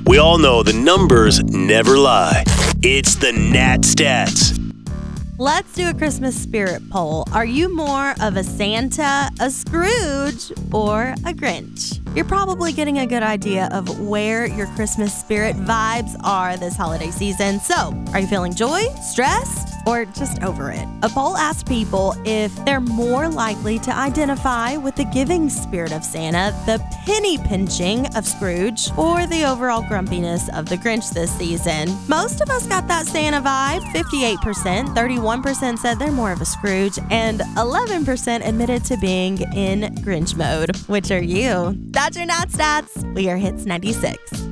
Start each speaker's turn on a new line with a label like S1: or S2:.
S1: We all know the numbers never lie. It's the Nat Stats.
S2: Let's do a Christmas spirit poll. Are you more of a Santa, a Scrooge, or a Grinch? You're probably getting a good idea of where your Christmas spirit vibes are this holiday season. So, are you feeling joy, stressed, or just over it? A poll asked people if they're more likely to identify with the giving spirit of Santa, the penny pinching of Scrooge, or the overall grumpiness of the Grinch this season. Most of us got that Santa vibe, 58%, 31% said they're more of a Scrooge, and 11% admitted to being in Grinch mode. Which are you? That's your Nat Stats. We are Hits 96.